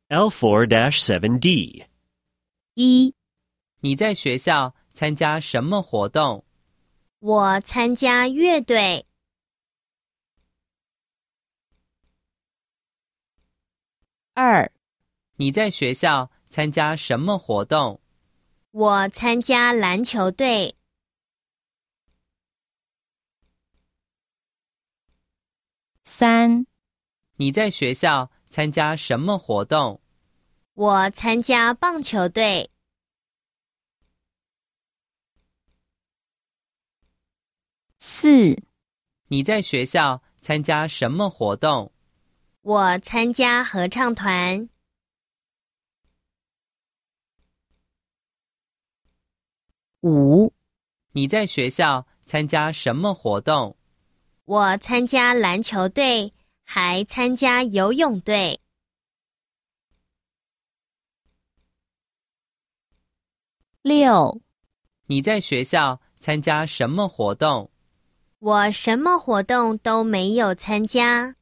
L4-7D. 一、 你在学校参加什么活动？ 我参加乐队。二、 你在学校参加什么活动？ 我参加篮球队。三、 你在学校参加什么活动？ 我参加棒球队。四、 你在学校参加什么活动？ 我参加合唱团。五、 你在学校参加什么活动？ 我参加篮球队，还参加游泳队。六、 你在学校参加什么活动？ 我什么活动都没有参加。